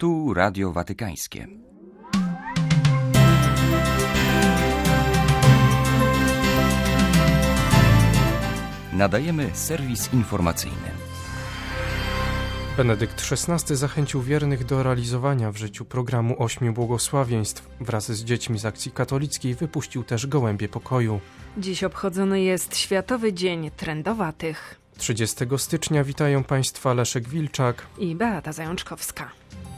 Tu Radio Watykańskie. Nadajemy serwis informacyjny. Benedykt XVI zachęcił wiernych do realizowania w życiu programu 8 błogosławieństw. Wraz z dziećmi z akcji katolickiej wypuścił też gołębie pokoju. Dziś obchodzony jest Światowy Dzień Trędowatych. 30 stycznia witają Państwa Leszek Wilczak i Beata Zajączkowska.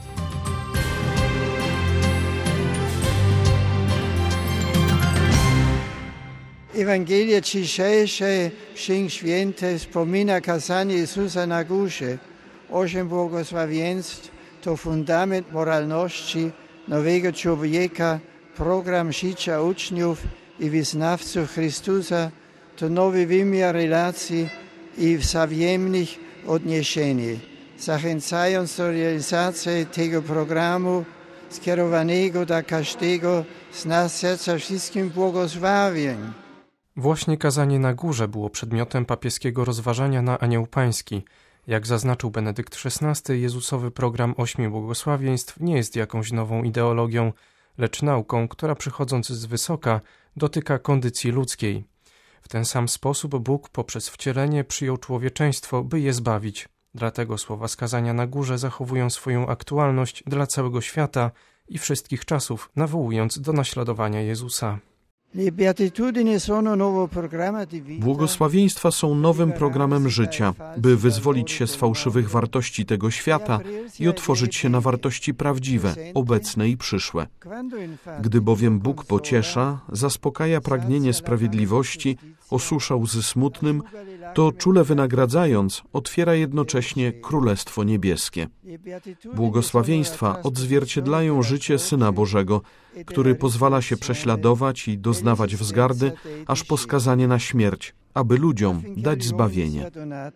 Ewangelia dzisiejsze Księg Święte wspomina kazanie Jezusa na górze. 8 błogosławieństw to fundament moralności nowego człowieka, program życia uczniów i wyznawców Chrystusa to nowy wymiar relacji i wzajemnych odniesień. Zachęcając do realizacji tego programu skierowanego do każdego z nas serca wszystkim błogosławień. Właśnie kazanie na górze było przedmiotem papieskiego rozważania na Anioł Pański. Jak zaznaczył Benedykt XVI, Jezusowy program 8 błogosławieństw nie jest jakąś nową ideologią, lecz nauką, która przychodząc z wysoka dotyka kondycji ludzkiej. W ten sam sposób Bóg poprzez wcielenie przyjął człowieczeństwo, by je zbawić. Dlatego słowa z kazania na górze zachowują swoją aktualność dla całego świata i wszystkich czasów, nawołując do naśladowania Jezusa. Błogosławieństwa są nowym programem życia, by wyzwolić się z fałszywych wartości tego świata i otworzyć się na wartości prawdziwe, obecne i przyszłe. Gdy bowiem Bóg pociesza, zaspokaja pragnienie sprawiedliwości, osusza łzy smutnym, to czule wynagradzając, otwiera jednocześnie Królestwo Niebieskie. Błogosławieństwa odzwierciedlają życie Syna Bożego, który pozwala się prześladować i doznawać wzgardy, aż po skazanie na śmierć, aby ludziom dać zbawienie.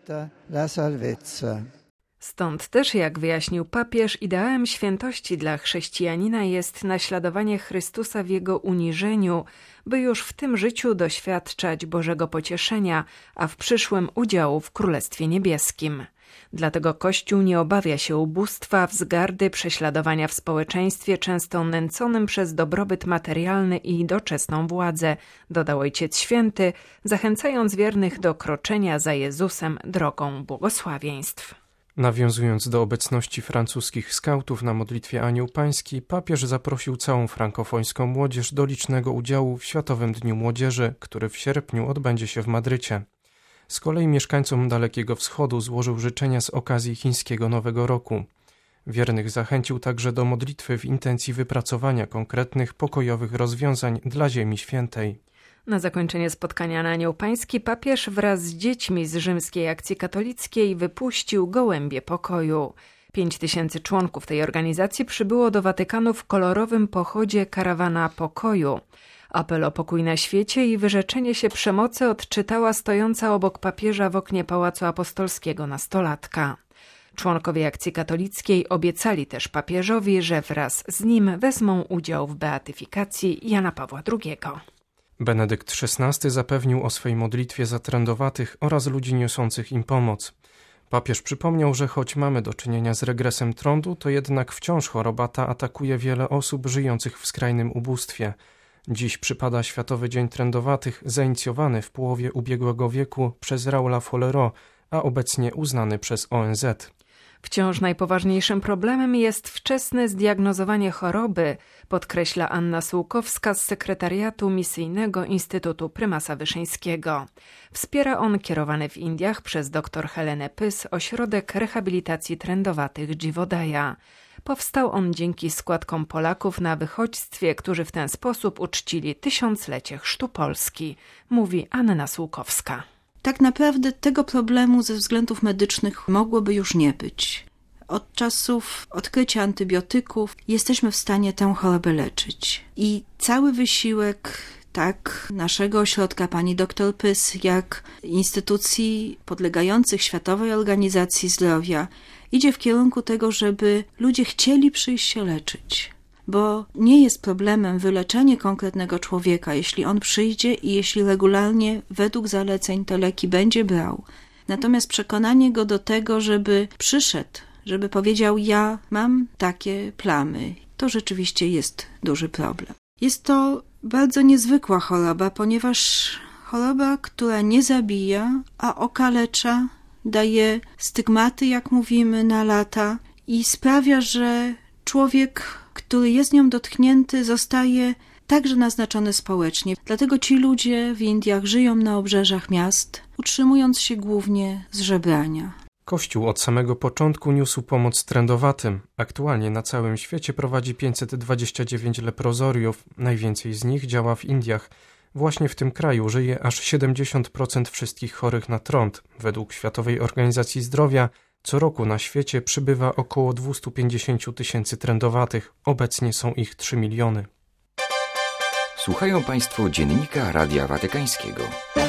Stąd też, jak wyjaśnił papież, ideałem świętości dla chrześcijanina jest naśladowanie Chrystusa w Jego uniżeniu, by już w tym życiu doświadczać Bożego pocieszenia, a w przyszłym udziału w Królestwie Niebieskim. Dlatego Kościół nie obawia się ubóstwa, wzgardy, prześladowania w społeczeństwie często nęconym przez dobrobyt materialny i doczesną władzę, dodał Ojciec Święty, zachęcając wiernych do kroczenia za Jezusem drogą błogosławieństw. Nawiązując do obecności francuskich skautów na modlitwie Anioł Pański, papież zaprosił całą frankofońską młodzież do licznego udziału w Światowym Dniu Młodzieży, który w sierpniu odbędzie się w Madrycie. Z kolei mieszkańcom Dalekiego Wschodu złożył życzenia z okazji chińskiego Nowego Roku. Wiernych zachęcił także do modlitwy w intencji wypracowania konkretnych, pokojowych rozwiązań dla Ziemi Świętej. Na zakończenie spotkania na Anioł Pański papież wraz z dziećmi z rzymskiej akcji katolickiej wypuścił gołębie pokoju. 5000 członków tej organizacji przybyło do Watykanu w kolorowym pochodzie Karawana Pokoju. Apel o pokój na świecie i wyrzeczenie się przemocy odczytała stojąca obok papieża w oknie Pałacu Apostolskiego nastolatka. Członkowie akcji katolickiej obiecali też papieżowi, że wraz z nim wezmą udział w beatyfikacji Jana Pawła II. Benedykt XVI zapewnił o swej modlitwie za trędowatych oraz ludzi niosących im pomoc. Papież przypomniał, że choć mamy do czynienia z regresem trądu, to jednak wciąż choroba ta atakuje wiele osób żyjących w skrajnym ubóstwie. Dziś przypada Światowy Dzień Trędowatych, zainicjowany w połowie ubiegłego wieku przez Raula Follero, a obecnie uznany przez ONZ. Wciąż najpoważniejszym problemem jest wczesne zdiagnozowanie choroby, podkreśla Anna Sułkowska z sekretariatu misyjnego Instytutu Prymasa Wyszyńskiego. Wspiera on kierowany w Indiach przez dr Helenę Pys ośrodek rehabilitacji trędowatych Dziwodaja. Powstał on dzięki składkom Polaków na wychodźstwie, którzy w ten sposób uczcili 1000-lecie chrztu Polski, mówi Anna Sułkowska. Tak naprawdę tego problemu ze względów medycznych mogłoby już nie być. Od czasów odkrycia antybiotyków jesteśmy w stanie tę chorobę leczyć. I cały wysiłek tak naszego ośrodka pani dr Pys, jak instytucji podlegających Światowej Organizacji Zdrowia idzie w kierunku tego, żeby ludzie chcieli przyjść się leczyć. Bo nie jest problemem wyleczenie konkretnego człowieka, jeśli on przyjdzie i jeśli regularnie według zaleceń te leki będzie brał. Natomiast przekonanie go do tego, żeby przyszedł żeby powiedział: ja mam takie plamy. To rzeczywiście jest duży problem. Jest to bardzo niezwykła choroba, ponieważ choroba, która nie zabija, a okalecza, daje stygmaty, jak mówimy, na lata i sprawia, że człowiek, który jest nią dotknięty, zostaje także naznaczony społecznie. Dlatego ci ludzie w Indiach żyją na obrzeżach miast, utrzymując się głównie z żebrania. Kościół od samego początku niósł pomoc trędowatym. Aktualnie na całym świecie prowadzi 529 leprozoriów. Najwięcej z nich działa w Indiach. Właśnie w tym kraju żyje aż 70% wszystkich chorych na trąd. Według Światowej Organizacji Zdrowia co roku na świecie przybywa około 250 000 trędowatych. Obecnie są ich 3 miliony. Słuchają Państwo Dziennika Radia Watykańskiego.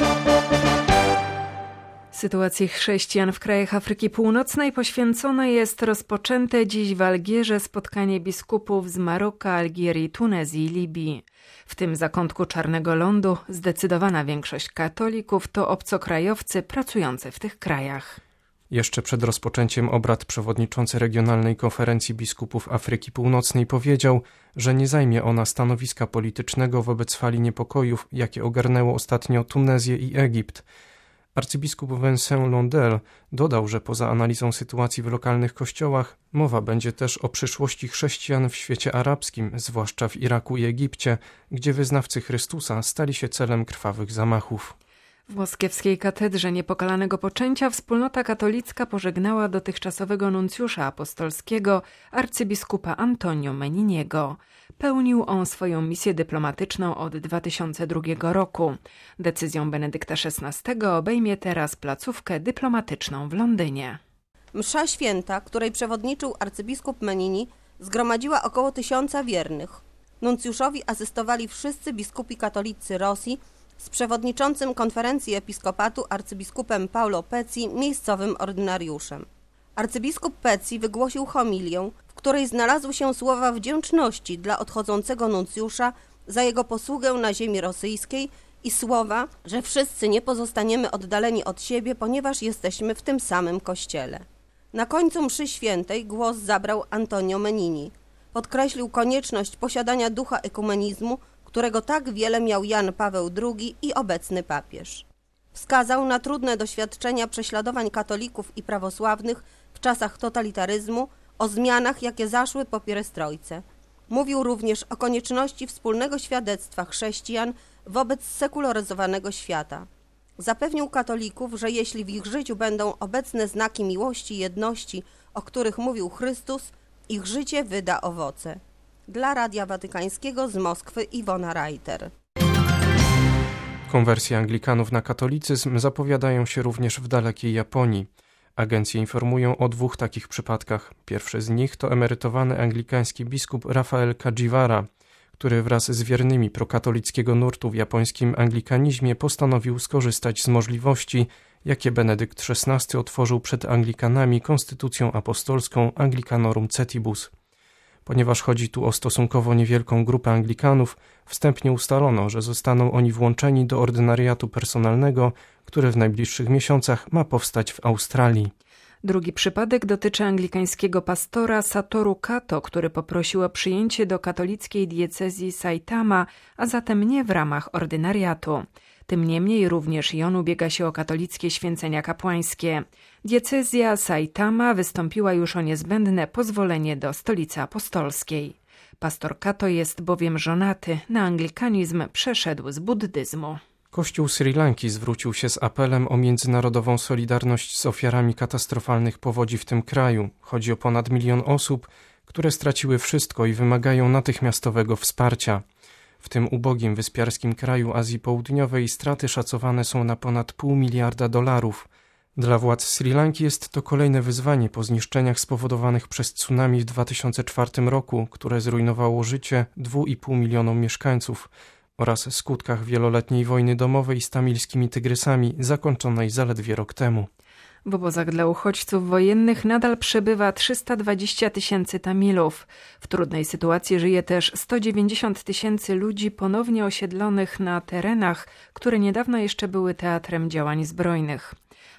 Sytuacji chrześcijan w krajach Afryki Północnej poświęcone jest rozpoczęte dziś w Algierze spotkanie biskupów z Maroka, Algierii, Tunezji i Libii. W tym zakątku Czarnego Lądu zdecydowana większość katolików to obcokrajowcy pracujący w tych krajach. Jeszcze przed rozpoczęciem obrad przewodniczący Regionalnej Konferencji Biskupów Afryki Północnej powiedział, że nie zajmie ona stanowiska politycznego wobec fali niepokojów, jakie ogarnęło ostatnio Tunezję i Egipt. Arcybiskup Vincent Londel dodał, że poza analizą sytuacji w lokalnych kościołach mowa będzie też o przyszłości chrześcijan w świecie arabskim, zwłaszcza w Iraku i Egipcie, gdzie wyznawcy Chrystusa stali się celem krwawych zamachów. W moskiewskiej katedrze Niepokalanego Poczęcia wspólnota katolicka pożegnała dotychczasowego nuncjusza apostolskiego arcybiskupa Antonio Meniniego. Pełnił on swoją misję dyplomatyczną od 2002 roku. Decyzją Benedykta XVI obejmie teraz placówkę dyplomatyczną w Londynie. Msza święta, której przewodniczył arcybiskup Menini, zgromadziła około 1000 wiernych. Nuncjuszowi asystowali wszyscy biskupi katolicy Rosji z przewodniczącym konferencji episkopatu arcybiskupem Paolo Pezzi, miejscowym ordynariuszem. Arcybiskup Pezzi wygłosił homilię, w której znalazły się słowa wdzięczności dla odchodzącego nuncjusza za jego posługę na ziemi rosyjskiej i słowa, że wszyscy nie pozostaniemy oddaleni od siebie, ponieważ jesteśmy w tym samym kościele. Na końcu mszy świętej głos zabrał Antonio Menini. Podkreślił konieczność posiadania ducha ekumenizmu, którego tak wiele miał Jan Paweł II i obecny papież. Wskazał na trudne doświadczenia prześladowań katolików i prawosławnych w czasach totalitaryzmu, o zmianach, jakie zaszły po pierestrojce. Mówił również o konieczności wspólnego świadectwa chrześcijan wobec sekularyzowanego świata. Zapewnił katolików, że jeśli w ich życiu będą obecne znaki miłości i jedności, o których mówił Chrystus, ich życie wyda owoce. Dla Radia Watykańskiego z Moskwy Iwona Reiter. Konwersje Anglikanów na katolicyzm zapowiadają się również w dalekiej Japonii. Agencje informują o 2 takich przypadkach. Pierwszy z nich to emerytowany anglikański biskup Rafael Kajiwara, który wraz z wiernymi prokatolickiego nurtu w japońskim anglikanizmie postanowił skorzystać z możliwości, jakie Benedykt XVI otworzył przed Anglikanami konstytucją apostolską Anglicanorum Cetibus. Ponieważ chodzi tu o stosunkowo niewielką grupę Anglikanów, wstępnie ustalono, że zostaną oni włączeni do ordynariatu personalnego, które w najbliższych miesiącach ma powstać w Australii. Drugi przypadek dotyczy anglikańskiego pastora Satoru Kato, który poprosił o przyjęcie do katolickiej diecezji Saitama, a zatem nie w ramach ordynariatu. Tym niemniej również i on ubiega się o katolickie święcenia kapłańskie. Diecezja Saitama wystąpiła już o niezbędne pozwolenie do stolicy apostolskiej. Pastor Kato jest bowiem żonaty, na anglikanizm przeszedł z buddyzmu. Kościół Sri Lanki zwrócił się z apelem o międzynarodową solidarność z ofiarami katastrofalnych powodzi w tym kraju. Chodzi o ponad 1 milion osób, które straciły wszystko i wymagają natychmiastowego wsparcia. W tym ubogim wyspiarskim kraju Azji Południowej straty szacowane są na ponad $0,5 miliarda. Dla władz Sri Lanki jest to kolejne wyzwanie po zniszczeniach spowodowanych przez tsunami w 2004 roku, które zrujnowało życie 2,5 milionom mieszkańców, oraz skutkach wieloletniej wojny domowej z tamilskimi tygrysami, zakończonej zaledwie rok temu. W obozach dla uchodźców wojennych nadal przebywa 320 000 Tamilów. W trudnej sytuacji żyje też 190 000 ludzi ponownie osiedlonych na terenach, które niedawno jeszcze były teatrem działań zbrojnych.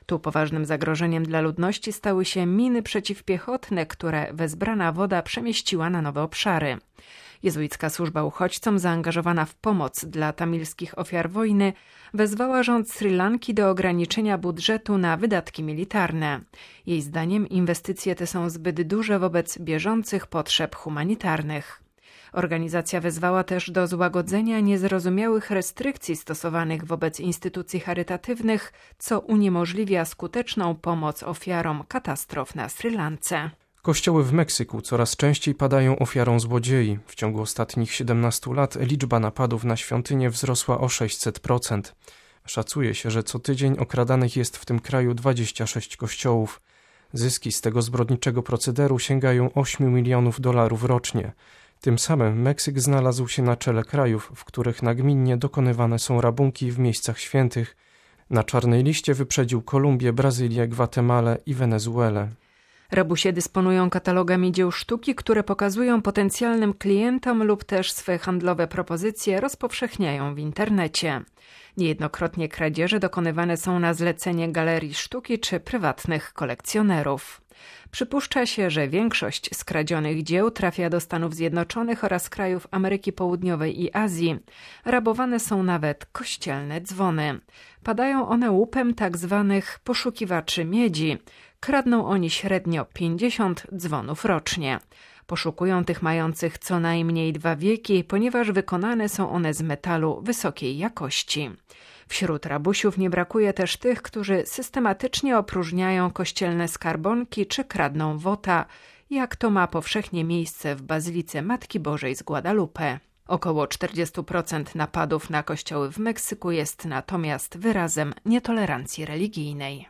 Tu poważnym zagrożeniem dla ludności stały się miny przeciwpiechotne, które wezbrana woda przemieściła na nowe obszary. Jezuicka służba uchodźcom, zaangażowana w pomoc dla tamilskich ofiar wojny, wezwała rząd Sri Lanki do ograniczenia budżetu na wydatki militarne. Jej zdaniem inwestycje te są zbyt duże wobec bieżących potrzeb humanitarnych. Organizacja wezwała też do złagodzenia niezrozumiałych restrykcji stosowanych wobec instytucji charytatywnych, co uniemożliwia skuteczną pomoc ofiarom katastrof na Sri Lance. Kościoły w Meksyku coraz częściej padają ofiarą złodziei. W ciągu ostatnich 17 lat liczba napadów na świątynie wzrosła o 600%. Szacuje się, że co tydzień okradanych jest w tym kraju 26 kościołów. Zyski z tego zbrodniczego procederu sięgają $8 milionów rocznie. Tym samym Meksyk znalazł się na czele krajów, w których nagminnie dokonywane są rabunki w miejscach świętych. Na czarnej liście wyprzedził Kolumbię, Brazylię, Gwatemalę i Wenezuelę. Rabusie dysponują katalogami dzieł sztuki, które pokazują potencjalnym klientom lub też swe handlowe propozycje rozpowszechniają w internecie. Niejednokrotnie kradzieże dokonywane są na zlecenie galerii sztuki czy prywatnych kolekcjonerów. Przypuszcza się, że większość skradzionych dzieł trafia do Stanów Zjednoczonych oraz krajów Ameryki Południowej i Azji. Rabowane są nawet kościelne dzwony. Padają one łupem tzw. poszukiwaczy miedzi. Kradną oni średnio 50 dzwonów rocznie. Poszukują tych mających co najmniej 2 wieki, ponieważ wykonane są one z metalu wysokiej jakości. Wśród rabusiów nie brakuje też tych, którzy systematycznie opróżniają kościelne skarbonki czy kradną wota, jak to ma powszechnie miejsce w Bazylice Matki Bożej z Guadalupe. Około 40% napadów na kościoły w Meksyku jest natomiast wyrazem nietolerancji religijnej.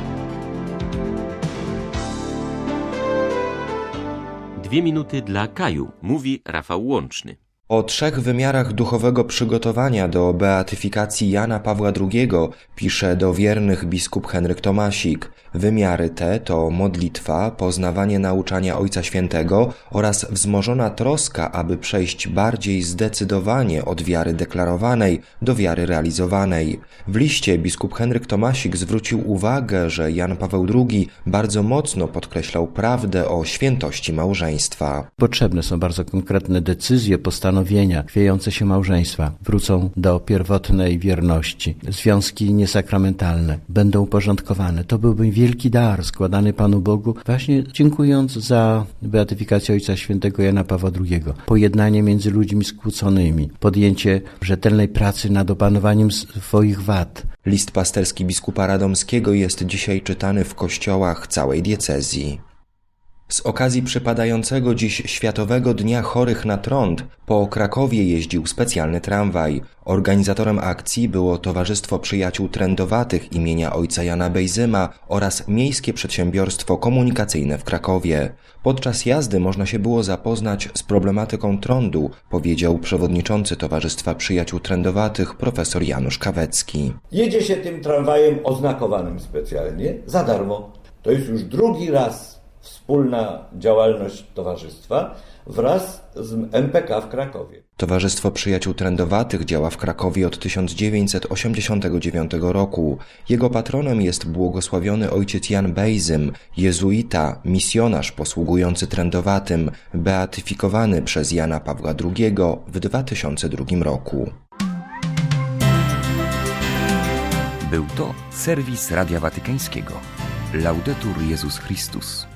Dwie minuty dla Kaju, mówi Rafał Łączny. O 3 wymiarach duchowego przygotowania do beatyfikacji Jana Pawła II pisze do wiernych biskup Henryk Tomasik. Wymiary te to modlitwa, poznawanie nauczania Ojca Świętego oraz wzmożona troska, aby przejść bardziej zdecydowanie od wiary deklarowanej do wiary realizowanej. W liście biskup Henryk Tomasik zwrócił uwagę, że Jan Paweł II bardzo mocno podkreślał prawdę o świętości małżeństwa. Potrzebne są bardzo konkretne decyzje, postanowienia chwiejące się małżeństwa. Wrócą do pierwotnej wierności. Związki niesakramentalne będą uporządkowane. To byłby wielki dar składany Panu Bogu, właśnie dziękując za beatyfikację Ojca Świętego Jana Pawła II. Pojednanie między ludźmi skłóconymi, podjęcie rzetelnej pracy nad opanowaniem swoich wad. List pasterski biskupa Radomskiego jest dzisiaj czytany w kościołach całej diecezji. Z okazji przypadającego dziś Światowego Dnia Chorych na Trąd po Krakowie jeździł specjalny tramwaj. Organizatorem akcji było Towarzystwo Przyjaciół Trędowatych imienia ojca Jana Bejzyma oraz Miejskie Przedsiębiorstwo Komunikacyjne w Krakowie. Podczas jazdy można się było zapoznać z problematyką trądu, powiedział przewodniczący Towarzystwa Przyjaciół Trędowatych profesor Janusz Kawecki. Jedzie się tym tramwajem oznakowanym specjalnie za darmo. To jest już drugi raz wspólna działalność towarzystwa wraz z MPK w Krakowie. Towarzystwo Przyjaciół Trędowatych działa w Krakowie od 1989 roku. Jego patronem jest błogosławiony ojciec Jan Bejzym, jezuita, misjonarz posługujący trędowatym, beatyfikowany przez Jana Pawła II w 2002 roku. Był to serwis Radia Watykańskiego. Laudetur Jezus Chrystus.